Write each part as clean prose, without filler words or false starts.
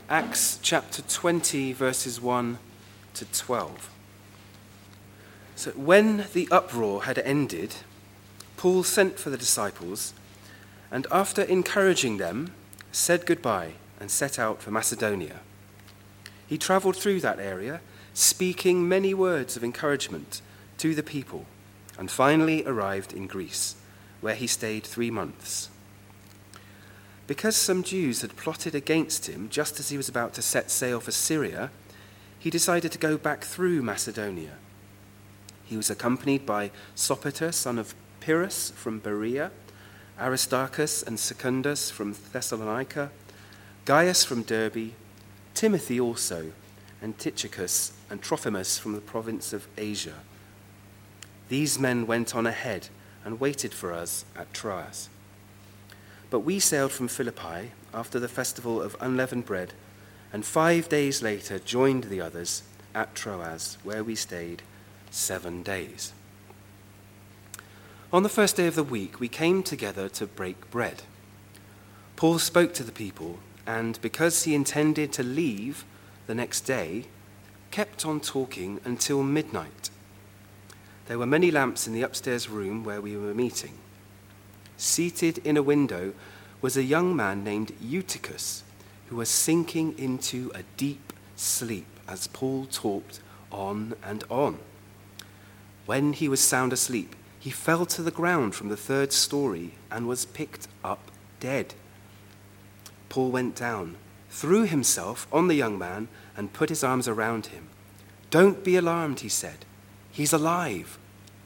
Acts chapter 20, verses 1 to 12. So when the uproar had ended, Paul sent for the disciples, and after encouraging them, said goodbye and set out for Macedonia. He travelled through that area, speaking many words of encouragement to the people, and finally arrived in Greece, where he stayed 3 months. Because some Jews had plotted against him just as he was about to set sail for Syria, he decided to go back through Macedonia. He was accompanied by Sopater, son of Pyrrhus from Berea, Aristarchus and Secundus from Thessalonica, Gaius from Derbe, Timothy also, and Tychicus and Trophimus from the province of Asia. These men went on ahead and waited for us at Troas. But we sailed from Philippi after the festival of unleavened bread, and 5 days later joined the others at Troas, where we stayed 7 days. On the first day of the week, we came together to break bread. Paul spoke to the people, and because he intended to leave the next day, kept on talking until midnight. There were many lamps in the upstairs room where we were meeting. Seated in a window was a young man named Eutychus, who was sinking into a deep sleep as Paul talked on and on. When he was sound asleep, he fell to the ground from the 3rd story and was picked up dead. Paul went down, threw himself on the young man, and put his arms around him. "Don't be alarmed," he said. "He's alive."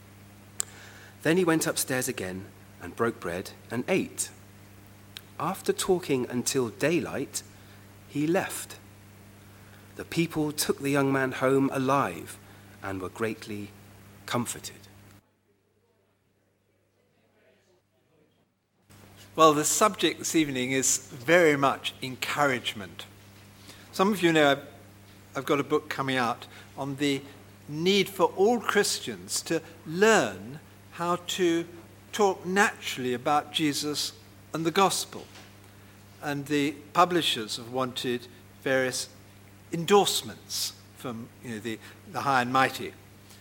Then he went upstairs again and broke bread and ate. After talking until daylight, he left. The people took the young man home alive and were greatly comforted. Well, the subject this evening is very much encouragement. Some of you know I've got a book coming out on the need for all Christians to learn how to talk naturally about Jesus and the gospel. And the publishers have wanted various endorsements from the high and mighty.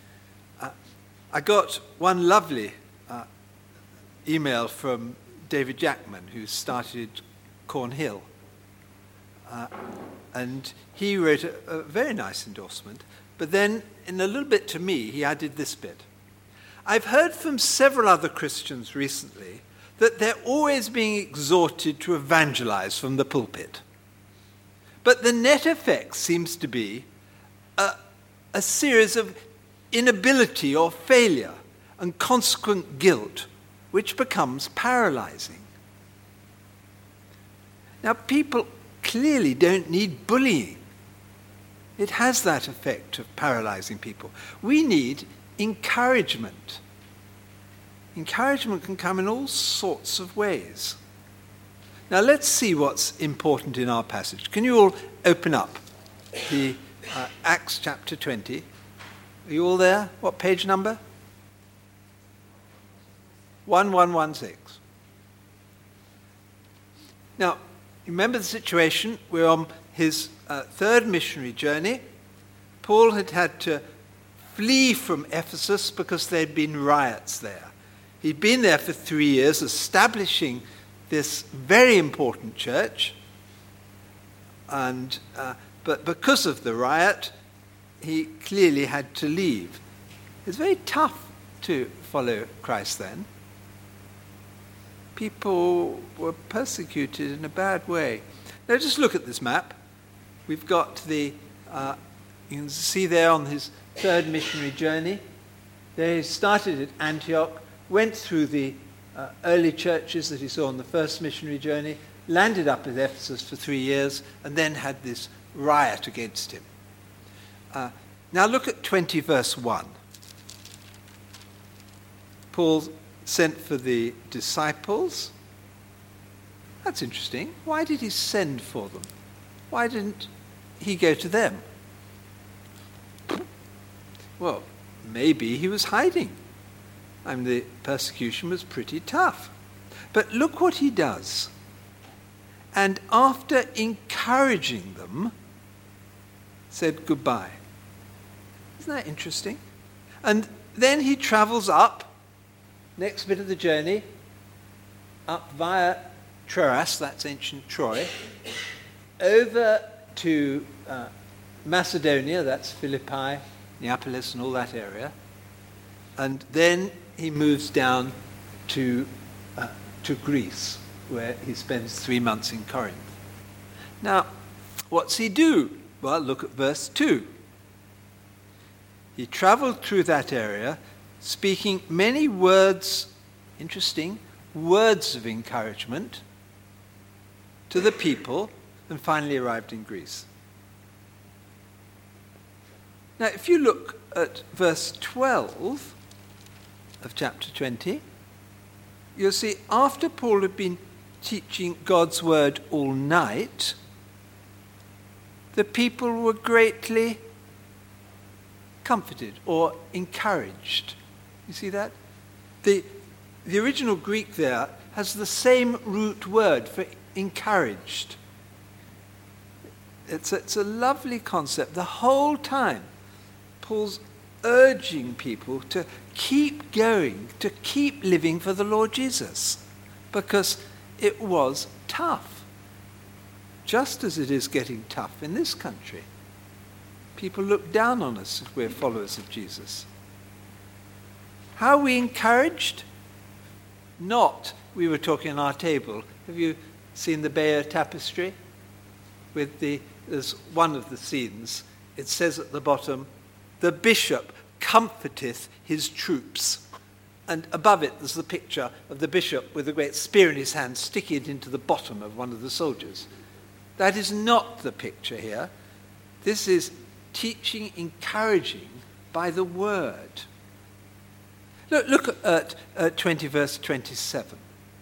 I got one lovely email from David Jackman, who started Cornhill. And he wrote a very nice endorsement. But then, in a little bit to me, he added this bit. "I've heard from several other Christians recently that they're always being exhorted to evangelize from the pulpit. But the net effect seems to be a series of inability or failure and consequent guilt, which becomes paralyzing." Now, people clearly don't need bullying. It has that effect of paralyzing people. We need encouragement. Encouragement can come in all sorts of ways. Now let's see what's important in our passage. Can you all open up the Acts chapter 20? Are you all there? What page number? 1116. Now, remember the situation. We're on his 3rd missionary journey. Paul had had to flee from Ephesus because there had been riots there. He'd been there for 3 years, establishing this very important church, but because of the riot, he clearly had to leave. It's very tough to follow Christ then. People were persecuted in a bad way. Now just look at this map. We've got you can see there on his 3rd missionary journey. They started at Antioch, went through the early churches that he saw on the 1st missionary journey, landed up at Ephesus for 3 years, and then had this riot against him. Now look at 20 verse 1. Paul sent for the disciples. That's interesting. Why did he send for them? Why didn't he go to them? Well, maybe he was hiding. The persecution was pretty tough. But look what he does. and after encouraging them, said goodbye. Isn't that interesting? And then he travels up, next bit of the journey, up via Troas, that's ancient Troy, over to Macedonia, that's Philippi, Neapolis and all that area. And then he moves down to Greece, where he spends 3 months in Corinth. Now, what's he do? Well, look at verse 2. He traveled through that area, speaking many words, interesting, words of encouragement to the people, and finally arrived in Greece. Now, if you look at verse 12 of chapter 20, you'll see after Paul had been teaching God's word all night, the people were greatly comforted or encouraged. You see that? The original Greek there has the same root word for encouraged. It's a lovely concept. The whole time, Paul's urging people to keep going, to keep living for the Lord Jesus, because it was tough, just as it is getting tough in this country. People look down on us if we're followers of Jesus. How are we encouraged? Not, we were talking on our table. Have you seen the Bayeux tapestry? There's one of the scenes. It says at the bottom, "The bishop comforteth his troops." And above it, there's the picture of the bishop with a great spear in his hand, sticking it into the bottom of one of the soldiers. That is not the picture here. This is teaching, encouraging by the word. Look at 20 verse 27.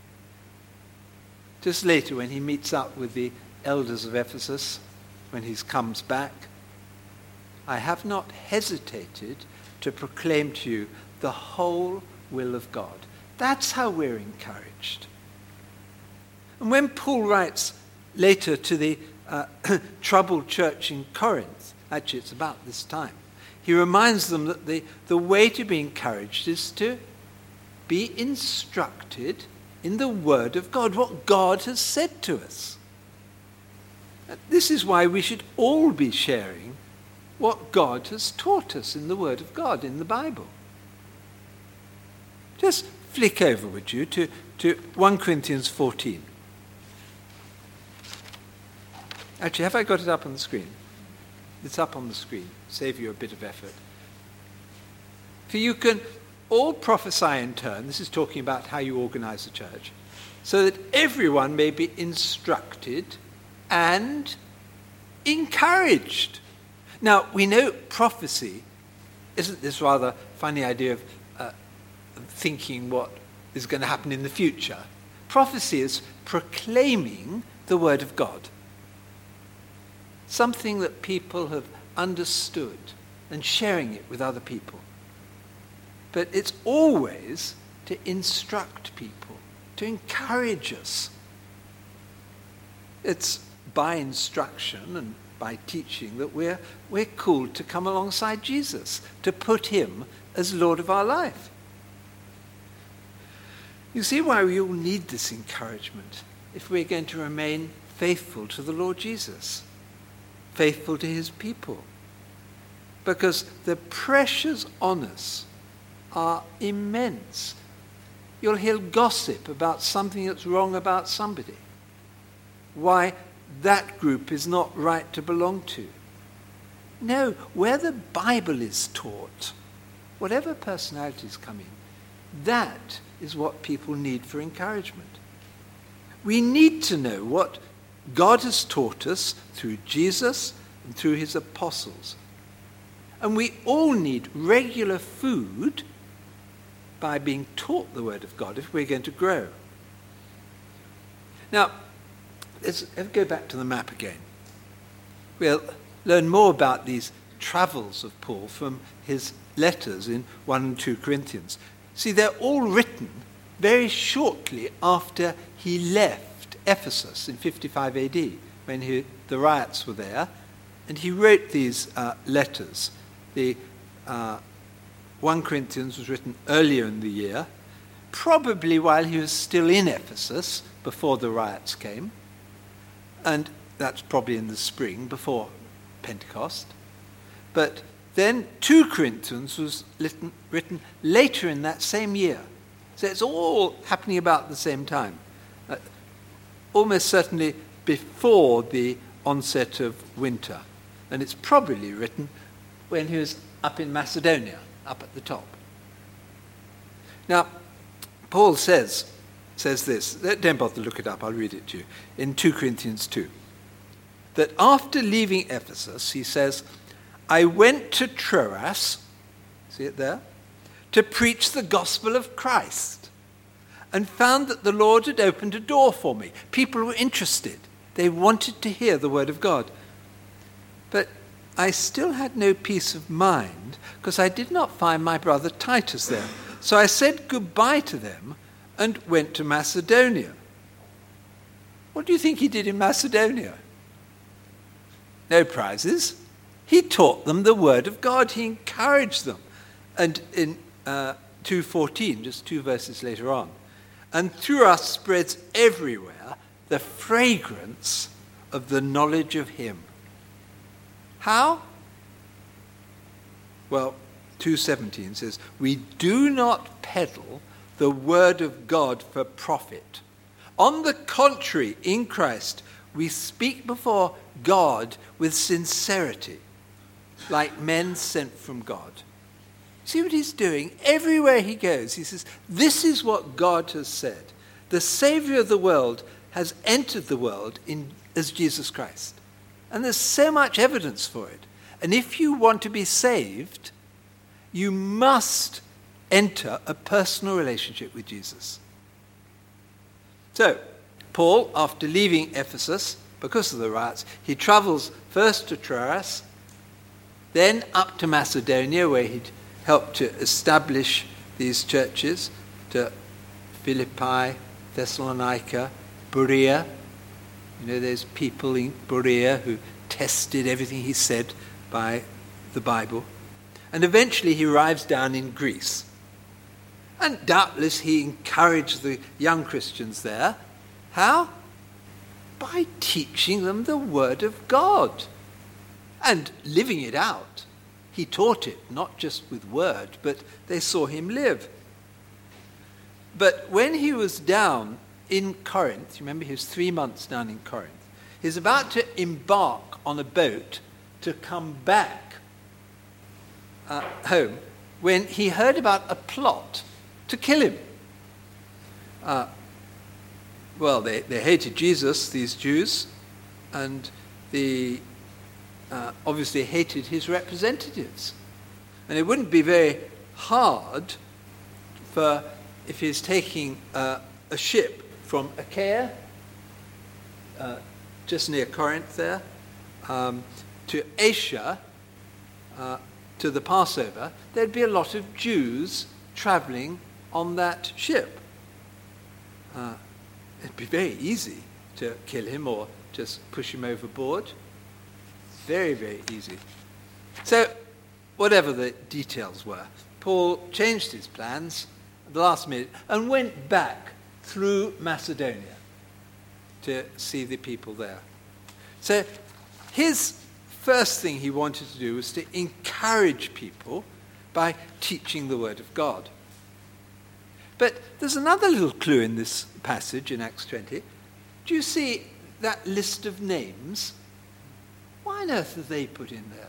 Just later when he meets up with the elders of Ephesus, when he comes back, "I have not hesitated to proclaim to you the whole will of God." That's how we're encouraged. And when Paul writes later to the troubled church in Corinth, actually it's about this time, he reminds them that the way to be encouraged is to be instructed in the Word of God, what God has said to us. This is why we should all be sharing what God has taught us in the Word of God, in the Bible. Just flick over, would you, to 1 Corinthians 14. Actually, have I got it up on the screen? It's up on the screen. Save you a bit of effort. For you can all prophesy in turn. This is talking about how you organize the church, so that everyone may be instructed and encouraged. Now, we know prophecy, isn't this rather funny idea of thinking what is going to happen in the future? Prophecy is proclaiming the word of God. Something that people have understood and sharing it with other people. But it's always to instruct people, to encourage us. It's by instruction and by teaching that we're called to come alongside Jesus, to put him as Lord of our life. You see why we all need this encouragement if we're going to remain faithful to the Lord Jesus, faithful to his people. Because the pressures on us are immense. You'll hear gossip about something that's wrong about somebody. Why that group is not right to belong to. No, where the Bible is taught, whatever personalities come in, that is what people need for encouragement. We need to know what God has taught us through Jesus and through his apostles. And we all need regular food by being taught the word of God if we're going to grow. Now, let's go back to the map again. We'll learn more about these travels of Paul from his letters in 1 and 2 Corinthians. See, they're all written very shortly after he left Ephesus in 55 AD when the riots were there, and he wrote these letters. The 1 Corinthians was written earlier in the year, probably while he was still in Ephesus before the riots came, and that's probably in the spring before Pentecost. But then 2 Corinthians was written later in that same year. So it's all happening about the same time, almost certainly before the onset of winter. And it's probably written when he was up in Macedonia, up at the top. Now, Paul says this, don't bother to look it up, I'll read it to you, in 2 Corinthians 2, that after leaving Ephesus, he says, I went to Troas, see it there, to preach the gospel of Christ, and found that the Lord had opened a door for me. People were interested. They wanted to hear the word of God. But I still had no peace of mind because I did not find my brother Titus there. So I said goodbye to them and went to Macedonia. What do you think he did in Macedonia? No prizes. He taught them the word of God. He encouraged them. And in 2:14, just 2 verses later on, and through us spreads everywhere the fragrance of the knowledge of him. How? Well, 2:17 says, we do not peddle the word of God for profit. On the contrary, in Christ, we speak before God with sincerity, like men sent from God. See what he's doing? Everywhere he goes, he says, this is what God has said. The Savior of the world has entered the world as Jesus Christ. And there's so much evidence for it. And if you want to be saved, you must enter a personal relationship with Jesus. So, Paul, after leaving Ephesus, because of the riots, he travels first to Troas, then up to Macedonia, where he'd helped to establish these churches, to Philippi, Thessalonica, Berea. You know, there's people in Berea who tested everything he said by the Bible. And eventually he arrives down in Greece. And doubtless he encouraged the young Christians there. How? By teaching them the word of God and living it out. He taught it, not just with word, but they saw him live. But when he was down in Corinth, you remember he was 3 months down in Corinth, he's about to embark on a boat to come back home when he heard about a plot to kill him. Well, they hated Jesus, these Jews, and they obviously hated his representatives. And it wouldn't be very hard for, if he's taking a ship from Achaia, just near Corinth there, to Asia, to the Passover, there'd be a lot of Jews traveling on that ship. It'd be very easy to kill him or just push him overboard. Very, very easy. So, whatever the details were, Paul changed his plans at the last minute and went back through Macedonia to see the people there. So, his first thing he wanted to do was to encourage people by teaching the word of God. But there's another little clue in this passage in Acts 20. Do you see that list of names? Why on earth are they put in there?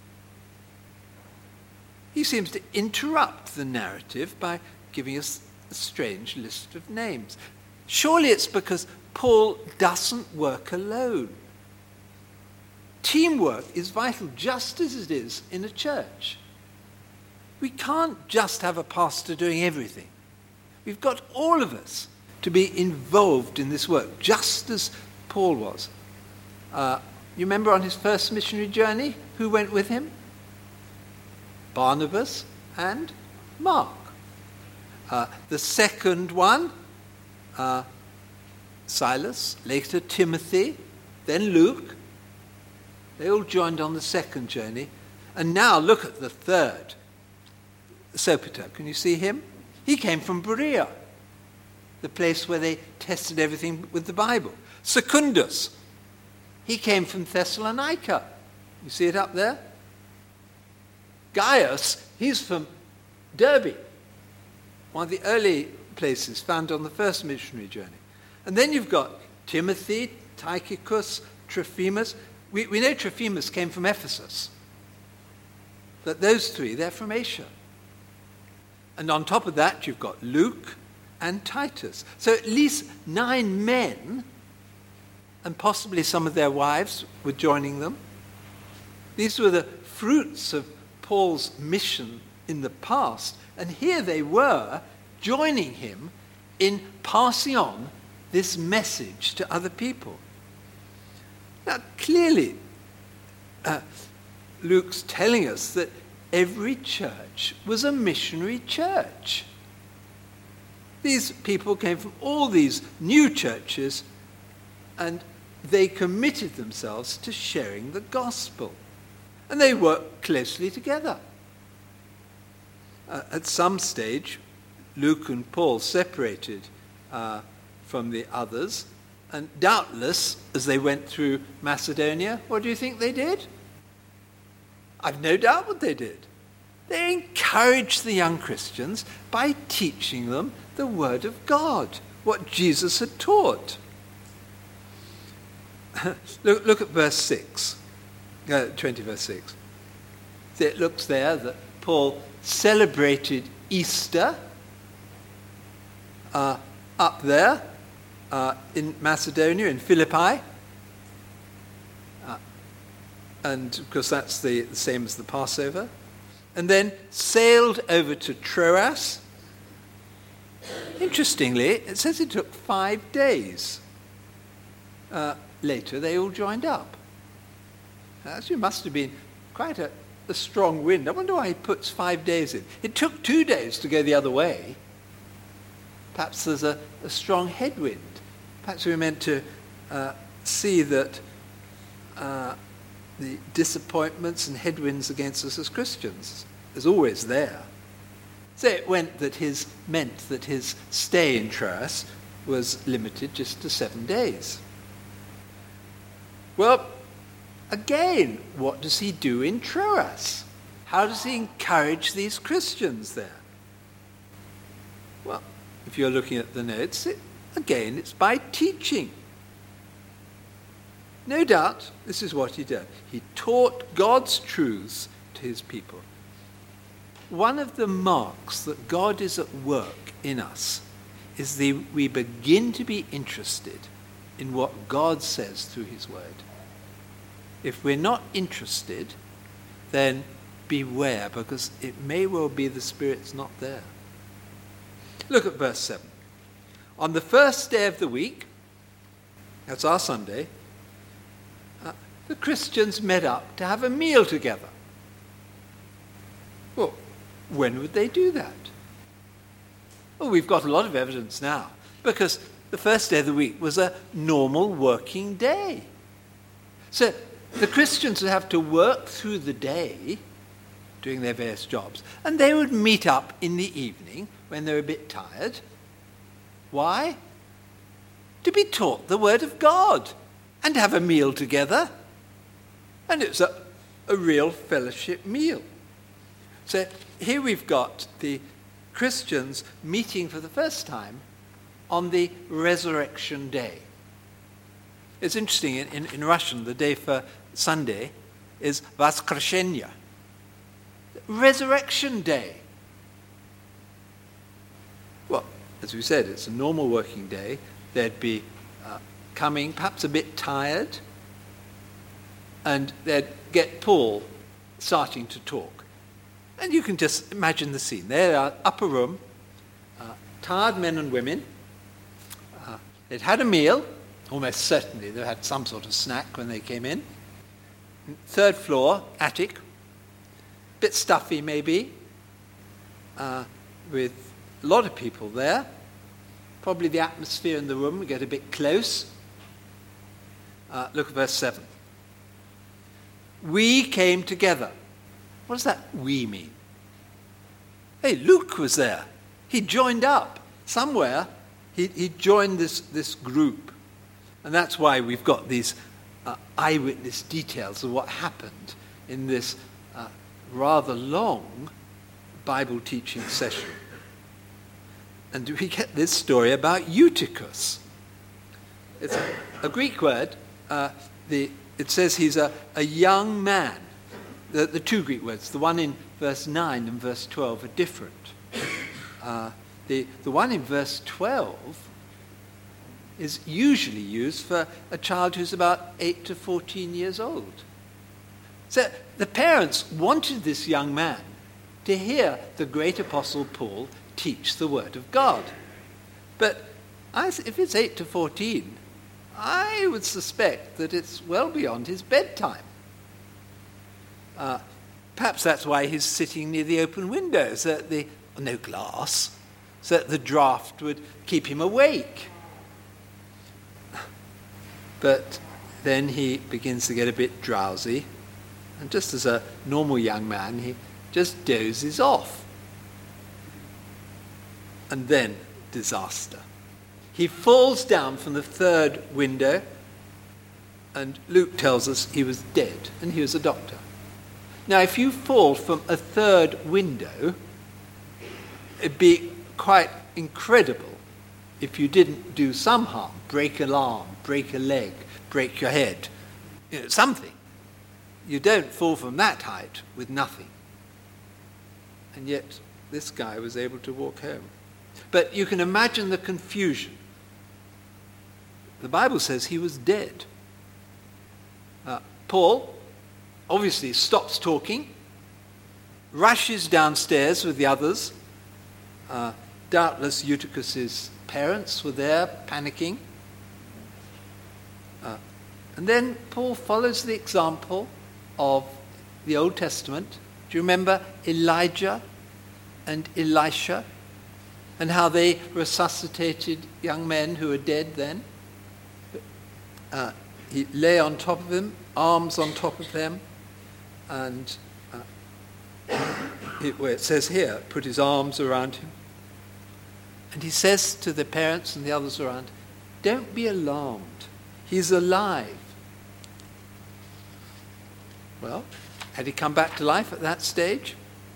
He seems to interrupt the narrative by giving us a strange list of names. Surely it's because Paul doesn't work alone. Teamwork is vital, just as it is in a church. We can't just have a pastor doing everything. We've got all of us to be involved in this work, just as Paul was. You remember on his first missionary journey, who went with him? Barnabas and Mark. The second one, Silas, later Timothy, then Luke. They all joined on the second journey. And now look at the third. Sopater, can you see him? He came from Berea, the place where they tested everything with the Bible. Secundus, he came from Thessalonica. You see it up there? Gaius, he's from Derbe, one of the early places found on the first missionary journey. And then you've got Timothy, Tychicus, Trophimus. We know Trophimus came from Ephesus. But those three, they're from Asia. And on top of that, you've got Luke and Titus. So at least 9 men, and possibly some of their wives were joining them. These were the fruits of Paul's mission in the past. And here they were joining him in passing on this message to other people. Now, clearly, Luke's telling us that every church was a missionary church. These people came from all these new churches, and they committed themselves to sharing the gospel. And they worked closely together. At some stage, Luke and Paul separated from the others, and doubtless, as they went through Macedonia, what do you think they did? I've no doubt what they did. They encouraged the young Christians by teaching them the Word of God, what Jesus had taught. Look at verse 6, 20 verse 6. So it looks there that Paul celebrated Easter up there in Macedonia, in Philippi. And of course that's the same as the Passover. And then sailed over to Troas. Interestingly, it says it took 5 days. Later, they all joined up. Actually, must have been quite a strong wind. I wonder why he puts 5 days in. It took 2 days to go the other way. Perhaps there's a strong headwind. Perhaps we're meant to see that the disappointments and headwinds against us as Christians is always there. So it meant that his stay in Troas was limited just to 7 days. Well, again, what does he do in Troas? How does he encourage these Christians there? Well, if you're looking at the notes, it's by teaching. No doubt, this is what he did. He taught God's truths to his people. One of the marks that God is at work in us is we begin to be interested in what God says through his word. If we're not interested, then beware, because it may well be the Spirit's not there. Look at verse 7. On the first day of the week, that's our Sunday, the Christians met up to have a meal together. Well, when would they do that? Well, we've got a lot of evidence now, because the first day of the week was a normal working day. So the Christians would have to work through the day, doing their various jobs, and they would meet up in the evening when they were a bit tired. Why? To be taught the Word of God and have a meal together. And it's a real fellowship meal. So here we've got the Christians meeting for the first time on the resurrection day. It's interesting, in Russian, the day for Sunday is Voskreshenye, resurrection day. Well, as we said, it's a normal working day. They'd be coming, perhaps a bit tired, and they'd get Paul starting to talk. And you can just imagine the scene. They're in an upper room, tired men and women. They'd had a meal. Almost certainly they had some sort of snack when they came in. Third floor, attic. Bit stuffy maybe, with a lot of people there. Probably the atmosphere in the room would get a bit close. Look at verse 7. We came together. What does that we mean? Hey, Luke was there. He joined up. Somewhere he joined this group. And that's why we've got these eyewitness details of what happened in this rather long Bible teaching session. And we get this story about Eutychus. It's a Greek word. It says he's a young man. The two Greek words, the one in verse 9 and verse 12, are different. The one in verse 12 is usually used for a child who's about 8 to 14 years old. So the parents wanted this young man to hear the great apostle Paul teach the word of God. But if it's 8 to 14, I would suspect that it's well beyond his bedtime. Perhaps that's why he's sitting near the open window, no glass, so that the draft would keep him awake. But then he begins to get a bit drowsy, and just as a normal young man, he just dozes off. And then disaster. He falls down from the third window, and Luke tells us he was dead, and he was a doctor. Now, if you fall from a third window, it'd be quite incredible if you didn't do some harm, break an arm, break a leg, break your head, something. You don't fall from that height with nothing. And yet, this guy was able to walk home. But you can imagine the confusion. The Bible says he was dead. Paul obviously stops talking, rushes downstairs with the others. Doubtless Eutychus' parents were there, panicking. And then Paul follows the example of the Old Testament. Do you remember Elijah and Elisha? And how they resuscitated young men who were dead then? He lay on top of them, arms on top of them, and where it says here, put his arms around him. And he says to the parents and the others around, don't be alarmed. He's alive. Well, had he come back to life at that stage?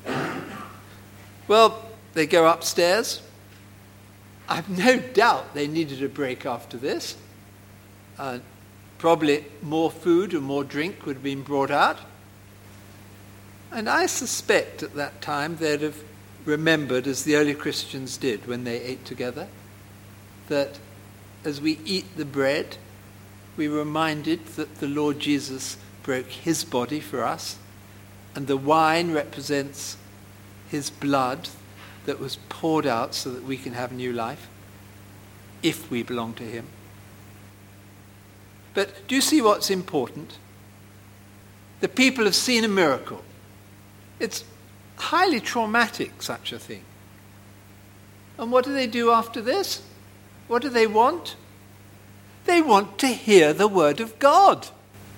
Well, they go upstairs. I've no doubt they needed a break after this. Probably more food and more drink would have been brought out. And I suspect at that time they'd have remembered, as the early Christians did when they ate together, that as we eat the bread, we're reminded that the Lord Jesus broke his body for us, and the wine represents his blood that was poured out so that we can have new life, if we belong to him. But do you see what's important? The people have seen a miracle. It's highly traumatic, such a thing. And what do they do after this? What do they want? They want to hear the word of God.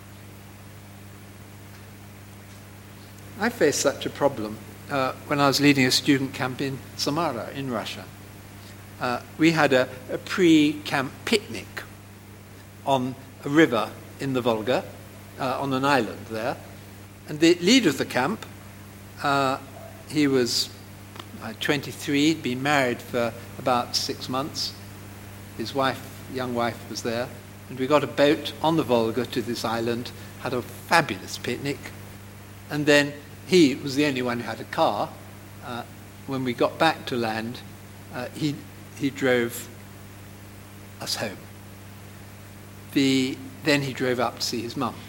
I faced such a problem when I was leading a student camp in Samara in Russia. We had a pre-camp picnic on a river in the Volga, on an island there. And the leader of the camp, he was 23, he'd been married for about 6 months. His young wife was there. And we got a boat on the Volga to this island, had a fabulous picnic. And then he was the only one who had a car. When we got back to land, he drove us home. Then he drove up to see his mum.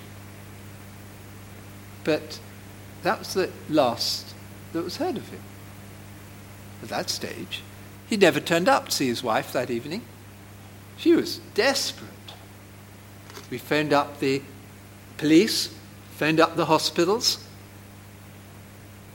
But that was the last that was heard of him. At that stage, he never turned up to see his wife that evening. She was desperate. We phoned up the police, phoned up the hospitals.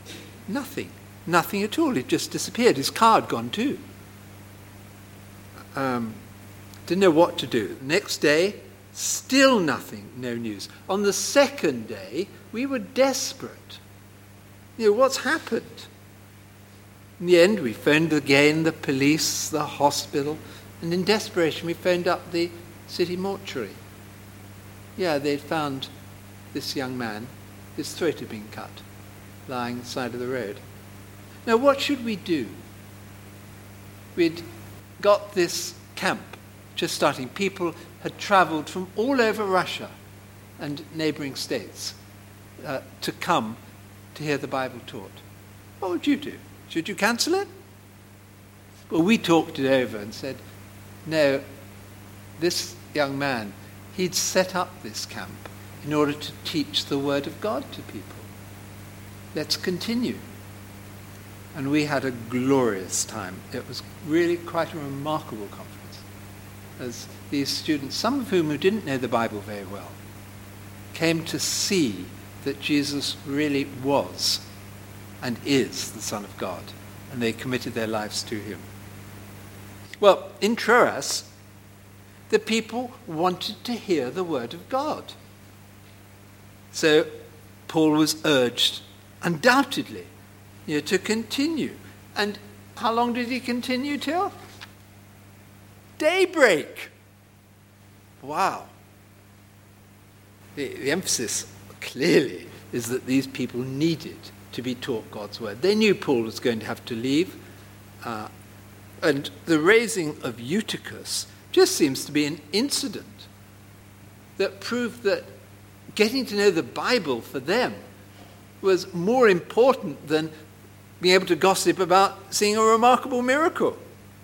Nothing at all. He'd just disappeared. His car had gone too. Didn't know what to do. The next day, still nothing, no news. On the second day, we were desperate. What's happened? In the end, we phoned again the police, the hospital, and in desperation, we phoned up the city mortuary. Yeah, they'd found this young man, his throat had been cut, lying on the side of the road. Now, what should we do? We'd got this camp just starting. People had travelled from all over Russia and neighbouring states to come to hear the Bible taught. What would you do? Should you cancel it? Well, we talked it over and said, no, this young man, he'd set up this camp in order to teach the Word of God to people. Let's continue. And we had a glorious time. It was really quite a remarkable conference. As these students, some of whom who didn't know the Bible very well, came to see that Jesus really was and is the Son of God, and they committed their lives to him. Well, in Troas, the people wanted to hear the Word of God. So Paul was urged, undoubtedly, to continue. And how long did he continue till? Daybreak. Wow. The emphasis clearly is that these people needed to be taught God's word. They knew Paul was going to have to leave. And the raising of Eutychus just seems to be an incident that proved that getting to know the Bible for them was more important than being able to gossip about seeing a remarkable miracle.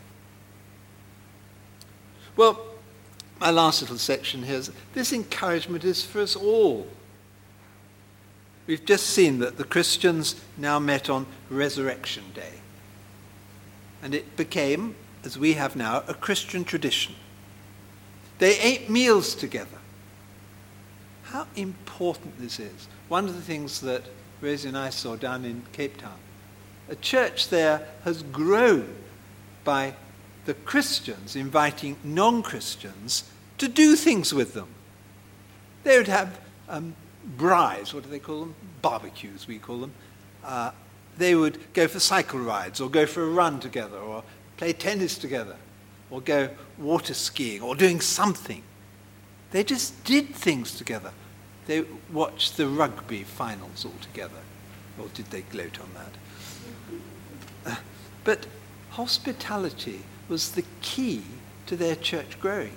Well, my last little section here is this encouragement is for us all. We've just seen that the Christians now met on Resurrection Day. And it became, as we have now, a Christian tradition. They ate meals together. How important this is. One of the things that Rosie and I saw down in Cape Town, a church there has grown by the Christians inviting non-Christians to do things with them. They would have braais, what do they call them? Barbecues, we call them. They would go for cycle rides or go for a run together or play tennis together or go water skiing or doing something. They just did things together. They watched the rugby finals all together. Or did they gloat on that? But hospitality was the key to their church growing.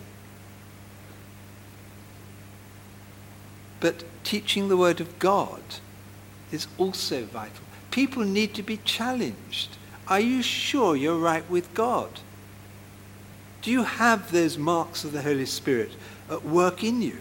But teaching the Word of God is also vital. People need to be challenged. Are you sure you're right with God? Do you have those marks of the Holy Spirit at work in you?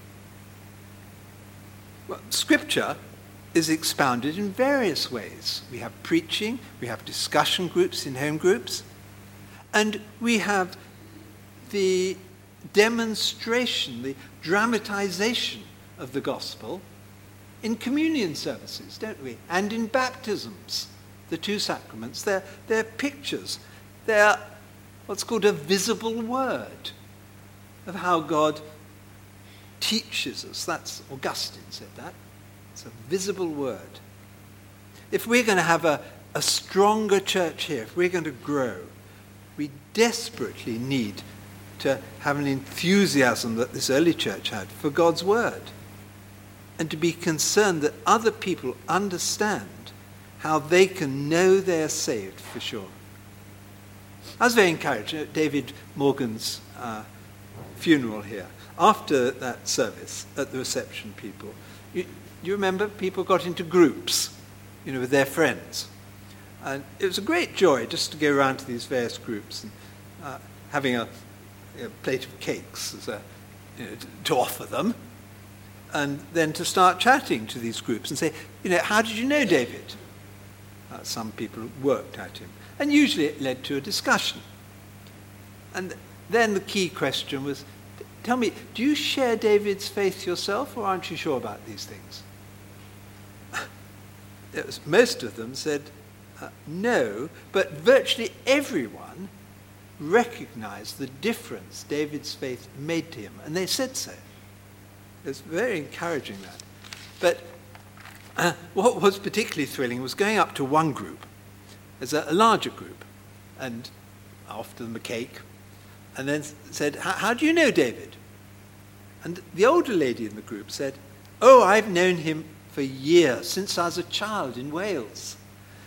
Well, Scripture is expounded in various ways. We have preaching, we have discussion groups in home groups, and we have the demonstration, the dramatization of the gospel in communion services, don't we? And in baptisms, the two sacraments. They're pictures. They're what's called a visible word of how God teaches us. That's Augustine said that. It's a visible word. If we're going to have a stronger church here, if we're going to grow, we desperately need to have an enthusiasm that this early church had for God's word, and to be concerned that other people understand how they can know they're saved for sure. I was very encouraged at David Morgan's funeral here. After that service, at the reception, people, you remember people got into groups, with their friends. And it was a great joy just to go around to these various groups and having a plate of cakes as to offer them, and then to start chatting to these groups and say, how did you know David? Some people worked at him. And usually it led to a discussion. And then the key question was, tell me, do you share David's faith yourself, or aren't you sure about these things? Most of them said no, but virtually everyone recognized the difference David's faith made to him, and they said so. It's very encouraging, that. But what was particularly thrilling was going up to one group, as a larger group, and offered them a cake, and then said, how do you know David? And the older lady in the group said, oh, I've known him for years, since I was a child in Wales.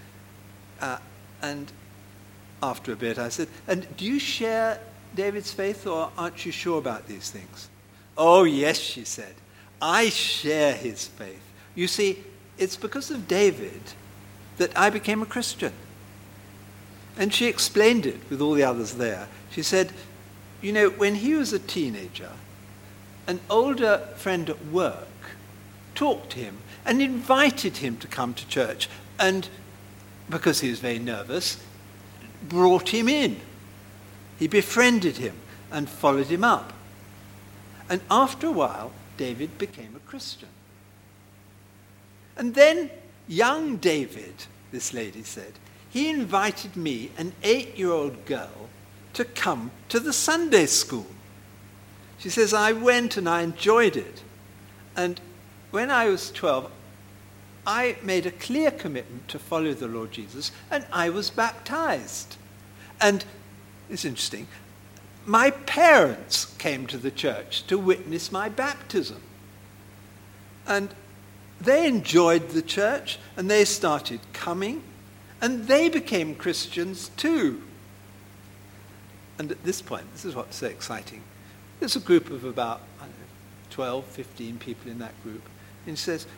And after a bit I said, and do you share David's faith, or aren't you sure about these things? Oh, yes, she said, I share his faith. You see, it's because of David that I became a Christian. And she explained it with all the others there. She said, you know, when he was a teenager, an older friend at work talked to him and invited him to come to church, and because he was very nervous, brought him in. He befriended him and followed him up. And after a while, David became a Christian. And then young David, this lady said, he invited me, an 8-year-old girl, to come to the Sunday school. She says, I went and I enjoyed it. And when I was 12, I made a clear commitment to follow the Lord Jesus, and I was baptized. And it's interesting, my parents came to the church to witness my baptism. And they enjoyed the church, and they started coming, and they became Christians too. And at this point, this is what's so exciting. There's a group of about, 12, 15 people in that group. And he says,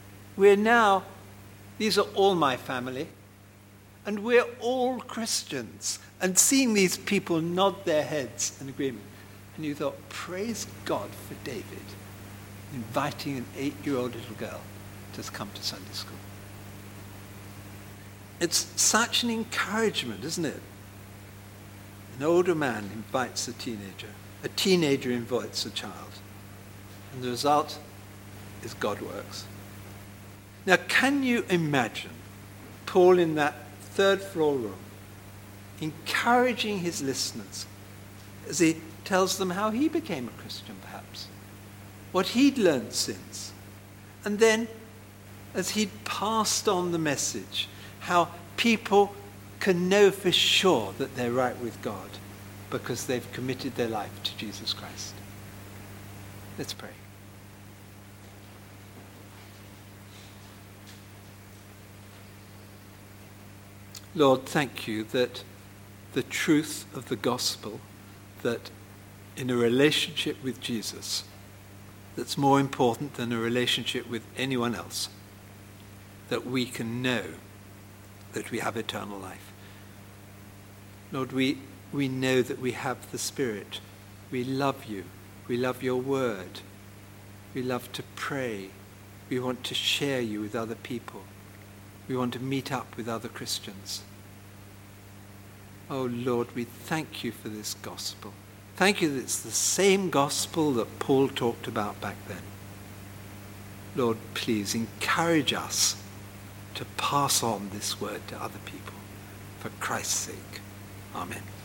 these are all my family, and we're all Christians. And seeing these people nod their heads in agreement. And you thought, praise God for David, inviting an 8-year-old little girl to come to Sunday school. It's such an encouragement, isn't it? An older man invites a teenager invites a child. And the result is God works. Now, can you imagine Paul in that third floor room encouraging his listeners as he tells them how he became a Christian, perhaps, what he'd learned since, and then as he'd passed on the message, how people can know for sure that they're right with God because they've committed their life to Jesus Christ. Let's pray. Lord, thank you that the truth of the gospel, that in a relationship with Jesus, that's more important than a relationship with anyone else, that we can know that we have eternal life. Lord, we know that we have the Spirit. We love you. We love your word. We love to pray. We want to share you with other people. We want to meet up with other Christians. Oh Lord, we thank you for this gospel. Thank you that it's the same gospel that Paul talked about back then. Lord, please encourage us to pass on this word to other people. For Christ's sake. Amen.